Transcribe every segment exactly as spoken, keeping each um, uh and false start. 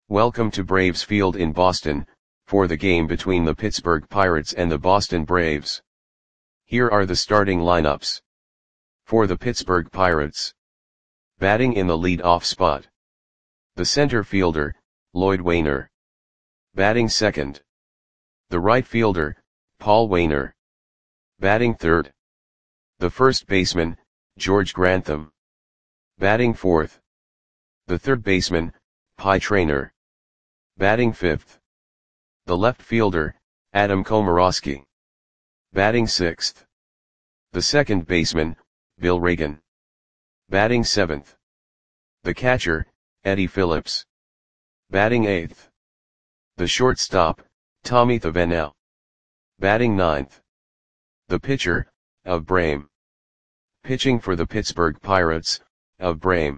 Welcome to Braves Field in Boston, for the game between the Pittsburgh Pirates and the Boston Braves. Here are the starting lineups. For the Pittsburgh Pirates. Batting in the lead-off spot. The center fielder, Lloyd Waner. Batting second. The right fielder, Paul Waner. Batting third. The first baseman, George Grantham. Batting fourth. The third baseman, Pie Traynor. Batting fifth. The left fielder, Adam Komorowski. Batting sixth. The second baseman, Bill Reagan. Batting seventh. The catcher, Eddie Phillips. Batting eighth. The shortstop, Tommy Thavenau. Batting ninth. The pitcher, of Brame. Pitching for the Pittsburgh Pirates, of Brame.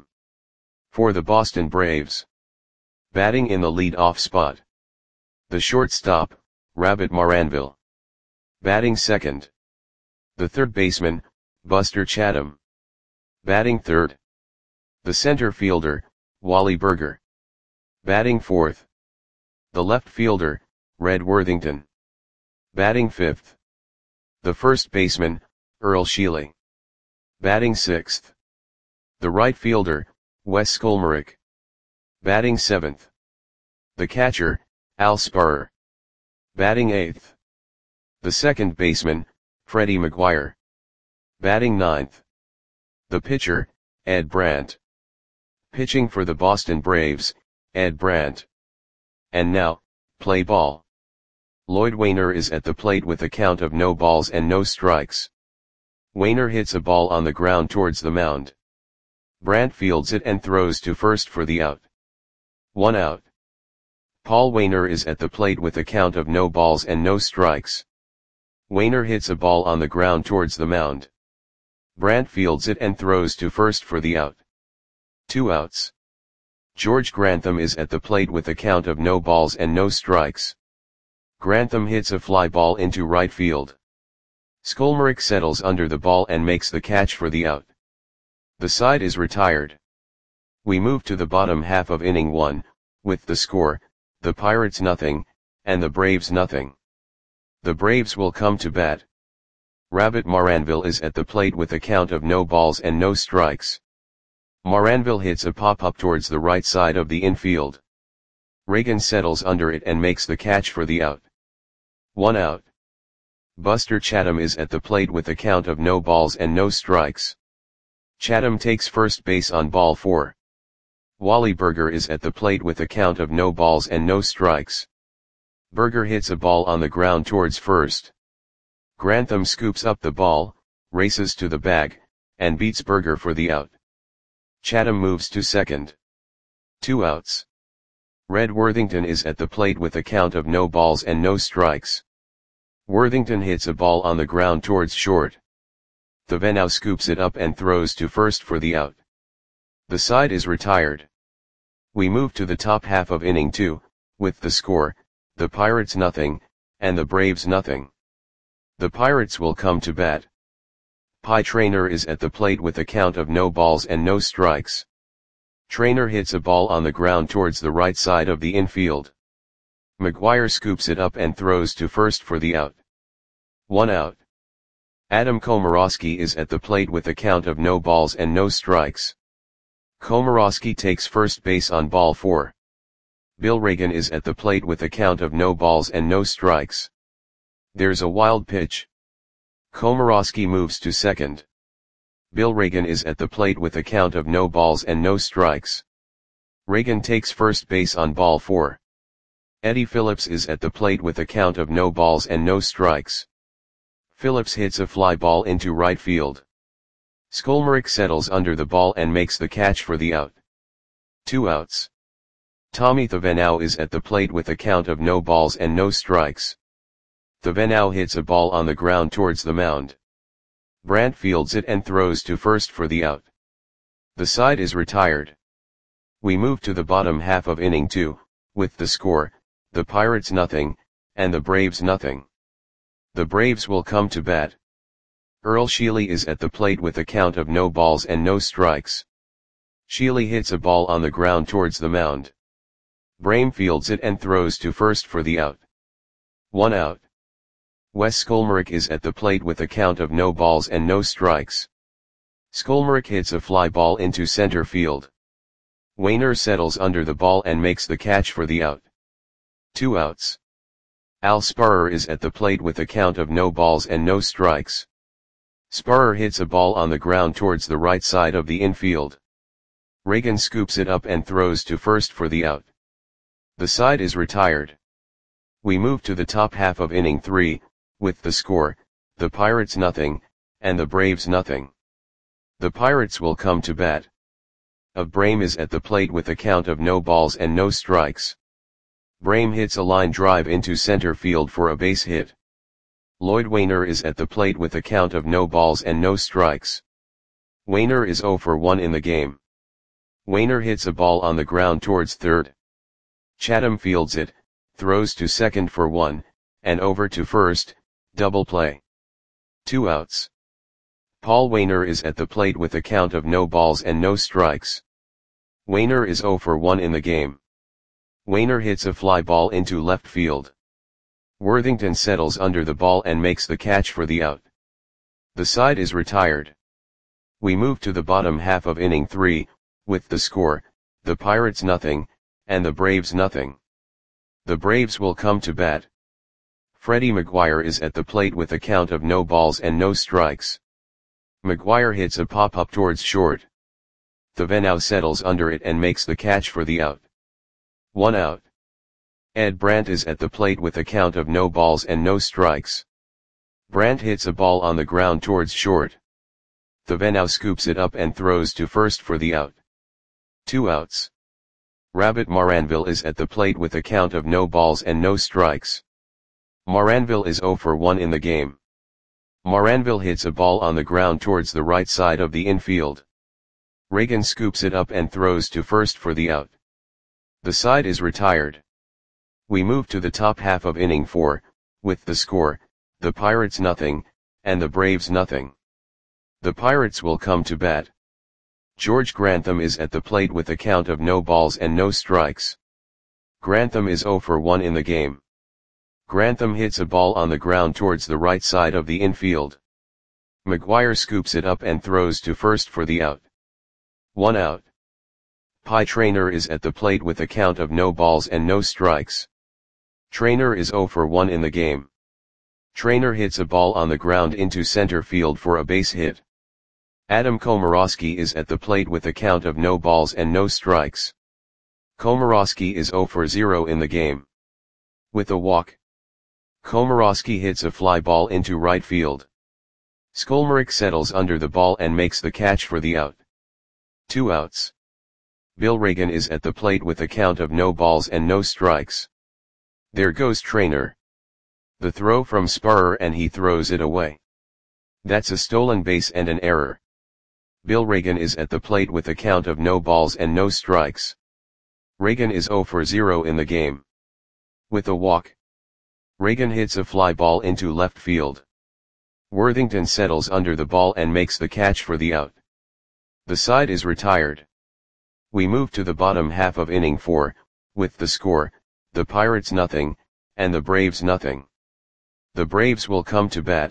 For the Boston Braves. Batting in the lead-off spot. The shortstop, Rabbit Maranville. Batting second. The third baseman, Buster Chatham. Batting third. The center fielder, Wally Burger. Batting fourth. The left fielder, Red Worthington. Batting fifth. The first baseman, Earl Sheely. Batting sixth. The right fielder, Wes Skolmerick. Batting seventh. The catcher, Al Spurrier. Batting eighth. The second baseman, Freddie McGuire. Batting ninth. The pitcher, Ed Brandt. Pitching for the Boston Braves, Ed Brandt. And now, play ball. Lloyd Waner is at the plate with a count of no balls and no strikes. Waner hits a ball on the ground towards the mound. Brandt fields it and throws to first for the out. One out. Paul Waner is at the plate with a count of no balls and no strikes. Waner hits a ball on the ground towards the mound. Brandt fields it and throws to first for the out. Two outs. George Grantham is at the plate with a count of no balls and no strikes. Grantham hits a fly ball into right field. Skolmerick settles under the ball and makes the catch for the out. The side is retired. We move to the bottom half of inning one, with the score, the Pirates nothing, and the Braves nothing. The Braves will come to bat. Rabbit Maranville is at the plate with a count of no balls and no strikes. Maranville hits a pop-up towards the right side of the infield. Reagan settles under it and makes the catch for the out. One out. Buster Chatham is at the plate with a count of no balls and no strikes. Chatham takes first base on ball four. Wally Burger is at the plate with a count of no balls and no strikes. Burger hits a ball on the ground towards first. Grantham scoops up the ball, races to the bag, and beats Burger for the out. Chatham moves to second. Two outs. Red Worthington is at the plate with a count of no balls and no strikes. Worthington hits a ball on the ground towards short. Thavenau scoops it up and throws to first for the out. The side is retired. We move to the top half of inning two, with the score, the Pirates nothing, and the Braves nothing. The Pirates will come to bat. Pie Traynor is at the plate with a count of no balls and no strikes. Traynor hits a ball on the ground towards the right side of the infield. McGuire scoops it up and throws to first for the out. One out. Adam Komorowski is at the plate with a count of no balls and no strikes. Komorowski takes first base on ball four. Bill Reagan is at the plate with a count of no balls and no strikes. There's a wild pitch. Komorowski moves to second. Bill Reagan is at the plate with a count of no balls and no strikes. Reagan takes first base on ball four. Eddie Phillips is at the plate with a count of no balls and no strikes. Phillips hits a fly ball into right field. Skolmerick settles under the ball and makes the catch for the out. Two outs. Tommy Thavenau is at the plate with a count of no balls and no strikes. Thavenau hits a ball on the ground towards the mound. Brandt fields it and throws to first for the out. The side is retired. We move to the bottom half of inning two, with the score, the Pirates nothing, and the Braves nothing. The Braves will come to bat. Earl Sheely is at the plate with a count of no balls and no strikes. Sheely hits a ball on the ground towards the mound. Brame fields it and throws to first for the out. One out. Wes Skolmarek is at the plate with a count of no balls and no strikes. Skolmarek hits a fly ball into center field. Wainer settles under the ball and makes the catch for the out. Two outs. Al Sparrer is at the plate with a count of no balls and no strikes. Sparrer hits a ball on the ground towards the right side of the infield. Reagan scoops it up and throws to first for the out. The side is retired. We move to the top half of inning three, with the score, the Pirates nothing, and the Braves nothing. The Pirates will come to bat. Of Brame is at the plate with a count of no balls and no strikes. Brame hits a line drive into center field for a base hit. Lloyd Wainer is at the plate with a count of no balls and no strikes. Wainer is oh for one in the game. Wainer hits a ball on the ground towards third. Chatham fields it, throws to second for one, and over to first, double play. Two outs. Paul Wainer is at the plate with a count of no balls and no strikes. Wainer is oh for one in the game. Wainer hits a fly ball into left field. Worthington settles under the ball and makes the catch for the out. The side is retired. We move to the bottom half of inning three, with the score, the Pirates nothing, and the Braves nothing. The Braves will come to bat. Freddie McGuire is at the plate with a count of no balls and no strikes. McGuire hits a pop-up towards short. Thavenau settles under it and makes the catch for the out. One out. Ed Brandt is at the plate with a count of no balls and no strikes. Brandt hits a ball on the ground towards short. Thavenau scoops it up and throws to first for the out. Two outs. Rabbit Maranville is at the plate with a count of no balls and no strikes. Maranville is oh for one in the game. Maranville hits a ball on the ground towards the right side of the infield. Reagan scoops it up and throws to first for the out. The side is retired. We move to the top half of inning four, with the score, the Pirates nothing, and the Braves nothing. The Pirates will come to bat. George Grantham is at the plate with a count of no balls and no strikes. Grantham is oh for one in the game. Grantham hits a ball on the ground towards the right side of the infield. McGuire scoops it up and throws to first for the out. One out. Pie Traynor is at the plate with a count of no balls and no strikes. Traynor is oh for one in the game. Traynor hits a ball on the ground into center field for a base hit. Adam Komorowski is at the plate with a count of no balls and no strikes. Komorowski is oh for zero in the game. With a walk. Komorowski hits a fly ball into right field. Skolmarek settles under the ball and makes the catch for the out. Two outs. Bill Reagan is at the plate with a count of no balls and no strikes. There goes Traynor. The throw from Sparrer and he throws it away. That's a stolen base and an error. Bill Reagan is at the plate with a count of no balls and no strikes. Reagan is oh for zero in the game. With a walk. Reagan hits a fly ball into left field. Worthington settles under the ball and makes the catch for the out. The side is retired. We move to the bottom half of inning four, with the score, the Pirates nothing, and the Braves nothing. The Braves will come to bat.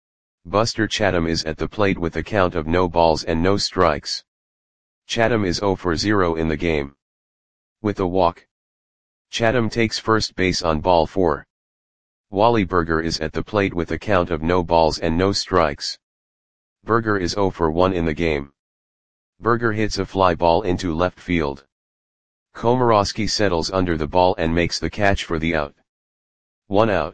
Buster Chatham is at the plate with a count of no balls and no strikes. Chatham is oh for zero in the game. With a walk. Chatham takes first base on ball four. Wally Berger is at the plate with a count of no balls and no strikes. Berger is oh for one in the game. Berger hits a fly ball into left field. Komorowski settles under the ball and makes the catch for the out. One out.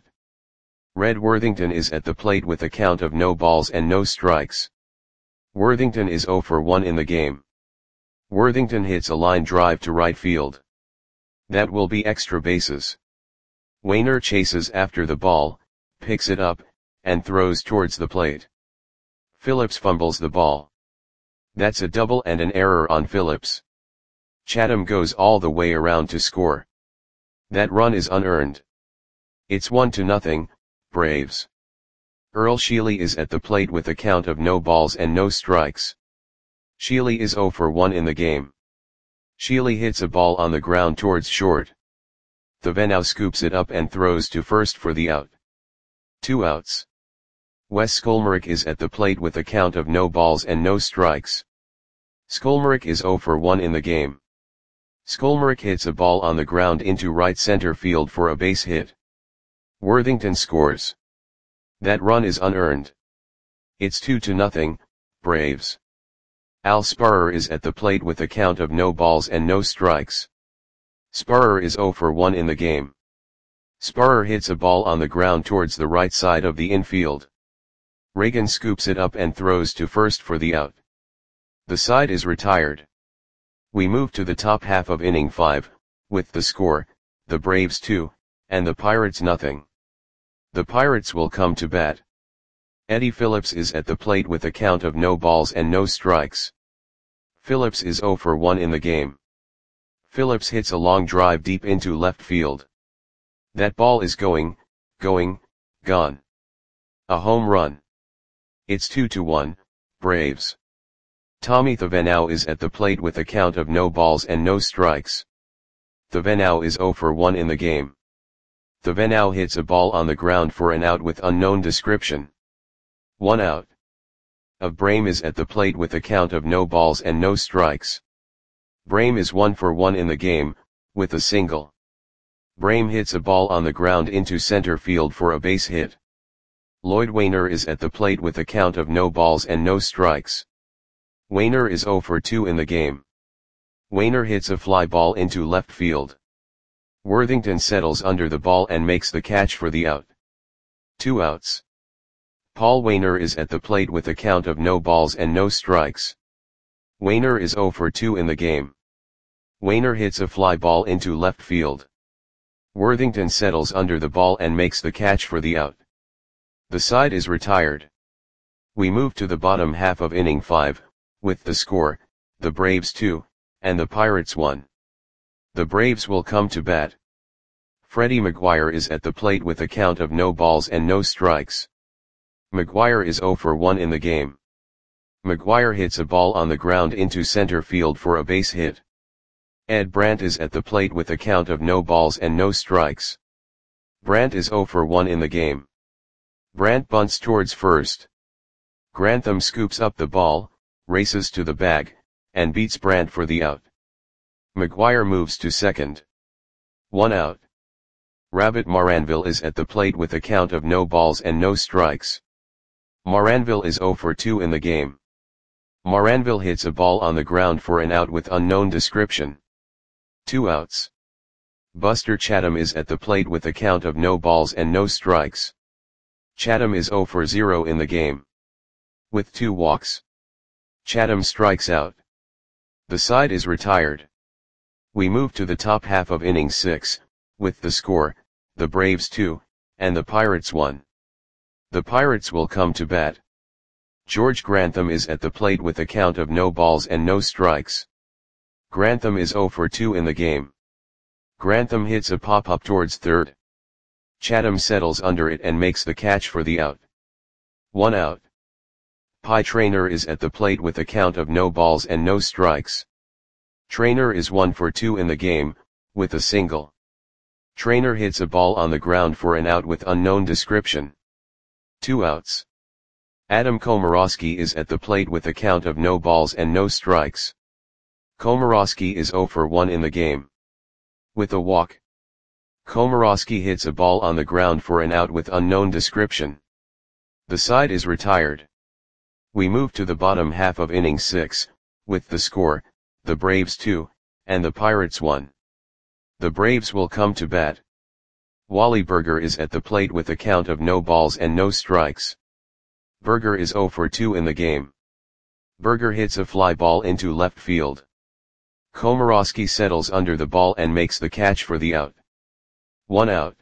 Red Worthington is at the plate with a count of no balls and no strikes. Worthington is oh for one in the game. Worthington hits a line drive to right field. That will be extra bases. Wainer chases after the ball, picks it up, and throws towards the plate. Phillips fumbles the ball. That's a double and an error on Phillips. Chatham goes all the way around to score. That run is unearned. It's one to nothing, Braves. Earl Sheely is at the plate with a count of no balls and no strikes. Sheely is oh for one in the game. Sheely hits a ball on the ground towards short. Thavenau scoops it up and throws to first for the out. Two outs. Wes Skolmarek is at the plate with a count of no balls and no strikes. Skolmarek is zero for one in the game. Skolmarek hits a ball on the ground into right center field for a base hit. Worthington scores. That run is unearned. It's two to nothing, Braves. Al Sparrer is at the plate with a count of no balls and no strikes. Sparrer is zero for one in the game. Sparrer hits a ball on the ground towards the right side of the infield. Reagan scoops it up and throws to first for the out. The side is retired. We move to the top half of inning five, with the score, the Braves two, and the Pirates nothing. The Pirates will come to bat. Eddie Phillips is at the plate with a count of no balls and no strikes. Phillips is zero for one in the game. Phillips hits a long drive deep into left field. That ball is going, going, gone. A home run. It's two to one, Braves. Tommy Thavenau is at the plate with a count of no balls and no strikes. Thavenau is zero for one in the game. Thavenau hits a ball on the ground for an out with unknown description. One out. Of Brame is at the plate with a count of no balls and no strikes. Brame is one for one in the game, with a single. Brame hits a ball on the ground into center field for a base hit. Lloyd Wainer is at the plate with a count of no balls and no strikes. Wainer is zero for two in the game. Wainer hits a fly ball into left field. Worthington settles under the ball and makes the catch for the out. Two outs. Paul Wainer is at the plate with a count of no balls and no strikes. Wainer is zero for two in the game. Wainer hits a fly ball into left field. Worthington settles under the ball and makes the catch for the out. The side is retired. We move to the bottom half of inning five, with the score, the Braves two, and the Pirates one. The Braves will come to bat. Freddie McGuire is at the plate with a count of no balls and no strikes. McGuire is zero for one in the game. McGuire hits a ball on the ground into center field for a base hit. Ed Brandt is at the plate with a count of no balls and no strikes. Brandt is zero for one in the game. Brandt bunts towards first. Grantham scoops up the ball, races to the bag, and beats Brandt for the out. McGuire moves to second. One out. Rabbit Maranville is at the plate with a count of no balls and no strikes. Maranville is zero for two in the game. Maranville hits a ball on the ground for an out with unknown description. Two outs. Buster Chatham is at the plate with a count of no balls and no strikes. Chatham is zero for zero in the game. With two walks. Chatham strikes out. The side is retired. We move to the top half of inning six, with the score, the Braves two, and the Pirates one. The Pirates will come to bat. George Grantham is at the plate with a count of no balls and no strikes. Grantham is zero for two in the game. Grantham hits a pop-up towards third. Chatham settles under it and makes the catch for the out. One out. Pie Traynor is at the plate with a count of no balls and no strikes. Traynor is one for two in the game, with a single. Traynor hits a ball on the ground for an out with unknown description. Two outs. Adam Komorowski is at the plate with a count of no balls and no strikes. Komorowski is zero for one in the game. With a walk. Komorowski hits a ball on the ground for an out with unknown description. The side is retired. We move to the bottom half of inning six, with the score, the Braves two, and the Pirates one. The Braves will come to bat. Wally Berger is at the plate with a count of no balls and no strikes. Berger is zero for two in the game. Berger hits a fly ball into left field. Komorowski settles under the ball and makes the catch for the out. One out.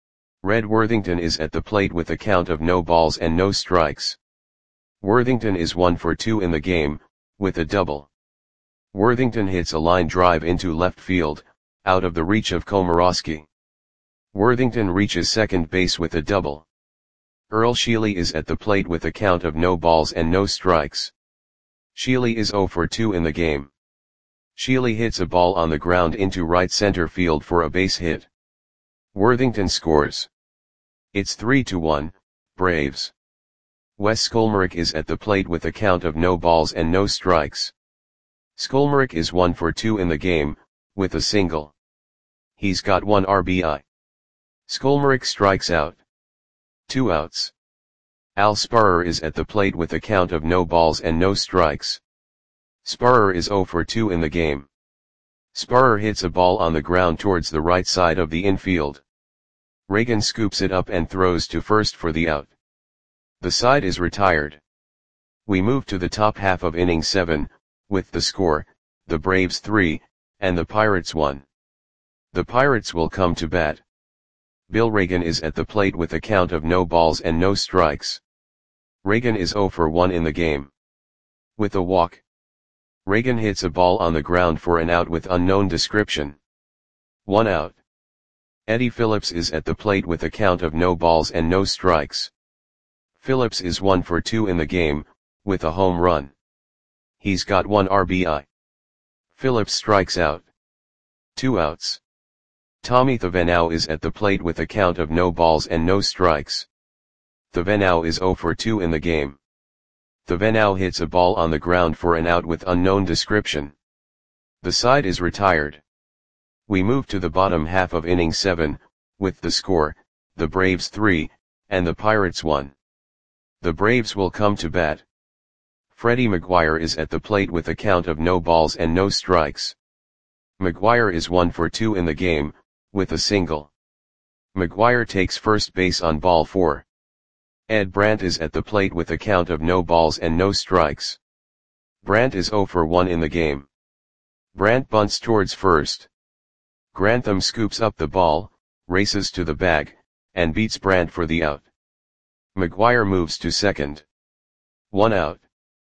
Red Worthington is at the plate with a count of no balls and no strikes. Worthington is one for two in the game, with a double. Worthington hits a line drive into left field, out of the reach of Komorowski. Worthington reaches second base with a double. Earl Sheely is at the plate with a count of no balls and no strikes. Sheely is zero for two in the game. Sheely hits a ball on the ground into right center field for a base hit. Worthington scores. It's three to one, Braves. Wes Skolmarek is at the plate with a count of no balls and no strikes. Skolmarek is one for two in the game, with a single. He's got one R B I. Skolmarek strikes out. Two outs. Al Sparrer is at the plate with a count of no balls and no strikes. Sparrer is zero for two in the game. Sparrer hits a ball on the ground towards the right side of the infield. Reagan scoops it up and throws to first for the out. The side is retired. We move to the top half of inning seven, with the score, the Braves three, and the Pirates one. The Pirates will come to bat. Bill Reagan is at the plate with a count of no balls and no strikes. Reagan is zero for one in the game. With a walk. Reagan hits a ball on the ground for an out with unknown description. One out. Eddie Phillips is at the plate with a count of no balls and no strikes. Phillips is one for two in the game, with a home run. He's got one R B I. Phillips strikes out. Two outs. Tommy Thavenau is at the plate with a count of no balls and no strikes. Thavenau is zero for two in the game. Thavenau hits a ball on the ground for an out with unknown description. The side is retired. We move to the bottom half of inning seven, with the score, the Braves three, and the Pirates one. The Braves will come to bat. Freddie McGuire is at the plate with a count of no balls and no strikes. McGuire is one for two in the game, with a single. McGuire takes first base on ball four. Ed Brandt is at the plate with a count of no balls and no strikes. Brandt is zero for one in the game. Brandt bunts towards first. Grantham scoops up the ball, races to the bag, and beats Brandt for the out. McGuire moves to second. One out.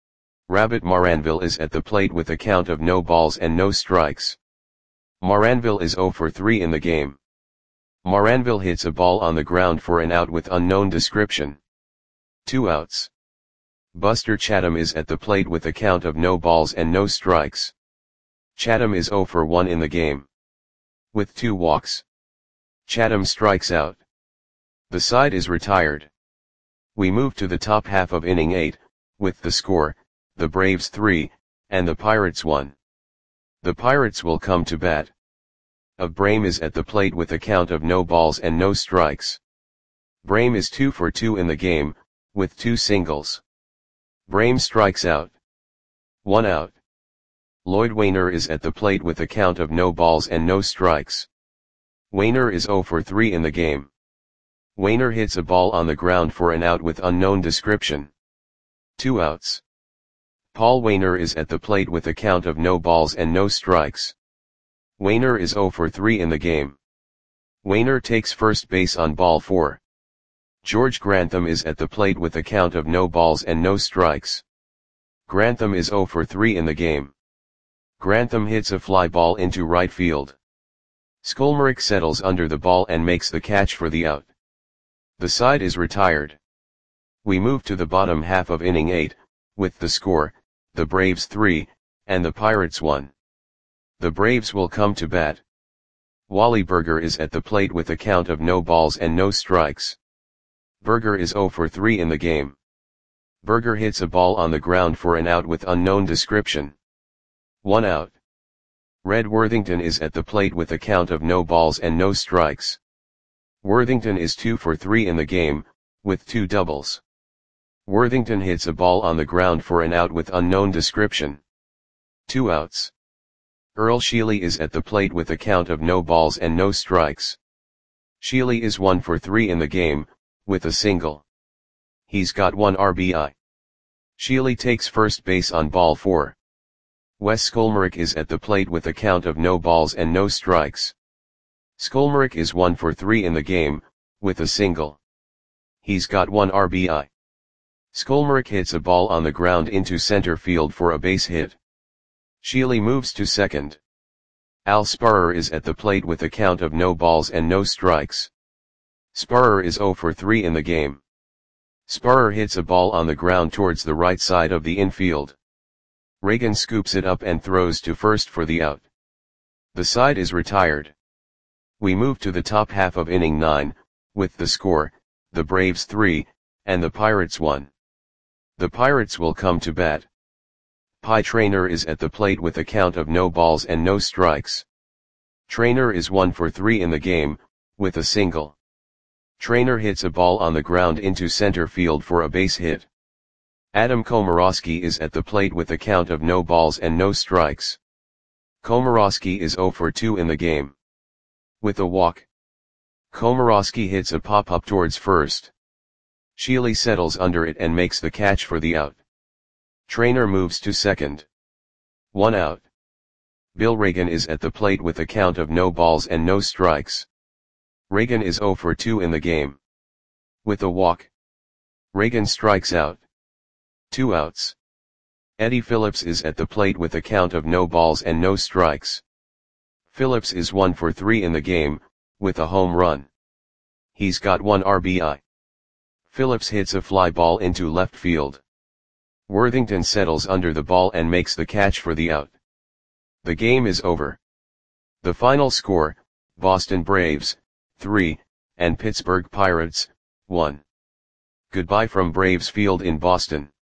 Rabbit Maranville is at the plate with a count of no balls and no strikes. Maranville is zero for three in the game. Maranville hits a ball on the ground for an out with unknown description. Two outs. Buster Chatham is at the plate with a count of no balls and no strikes. Chatham is zero for one in the game. With two walks. Chatham strikes out. The side is retired. We move to the top half of inning eight, with the score, the Braves three, and the Pirates one. The Pirates will come to bat. Of Brame is at the plate with a count of no balls and no strikes. Brame is two for two in the game, with two singles. Brame strikes out. One out. Lloyd Wainer is at the plate with a count of no balls and no strikes. Wainer is zero for three in the game. Wainer hits a ball on the ground for an out with unknown description. Two outs. Paul Wainer is at the plate with a count of no balls and no strikes. Wainer is zero for three in the game. Wainer takes first base on ball four. George Grantham is at the plate with a count of no balls and no strikes. Grantham is zero for three in the game. Grantham hits a fly ball into right field. Skolmarek settles under the ball and makes the catch for the out. The side is retired. We move to the bottom half of inning eight, with the score, the Braves three, and the Pirates one. The Braves will come to bat. Wally Berger is at the plate with a count of no balls and no strikes. Berger is zero for three in the game. Berger hits a ball on the ground for an out with unknown description. One out. Red Worthington is at the plate with a count of no balls and no strikes. Worthington is two for three in the game, with two doubles. Worthington hits a ball on the ground for an out with unknown description. Two outs. Earl Sheely is at the plate with a count of no balls and no strikes. Sheely is one for three in the game, with a single. He's got one R B I. Sheely takes first base on ball four. Wes Skolmarek is at the plate with a count of no balls and no strikes. Skolmarek is one for three in the game, with a single. He's got one R B I. Skolmarek hits a ball on the ground into center field for a base hit. Sheely moves to second. Al Sparrer is at the plate with a count of no balls and no strikes. Sparrer is zero for three in the game. Sparrer hits a ball on the ground towards the right side of the infield. Reagan scoops it up and throws to first for the out. The side is retired. We move to the top half of inning nine, with the score, the Braves three, and the Pirates one. The Pirates will come to bat. Pie Traynor is at the plate with a count of no balls and no strikes. Traynor is one for three in the game, with a single. Traynor hits a ball on the ground into center field for a base hit. Adam Komorowski is at the plate with a count of no balls and no strikes. Komorowski is zero for two in the game. With a walk. Komorowski hits a pop-up towards first. Sheely settles under it and makes the catch for the out. Traynor moves to second. One out. Bill Reagan is at the plate with a count of no balls and no strikes. Reagan is zero for two in the game. With a walk. Reagan strikes out. Two outs. Eddie Phillips is at the plate with a count of no balls and no strikes. Phillips is one for three in the game, with a home run. He's got one R B I. Phillips hits a fly ball into left field. Worthington settles under the ball and makes the catch for the out. The game is over. The final score, Boston Braves, three, and Pittsburgh Pirates, one. Goodbye from Braves Field in Boston.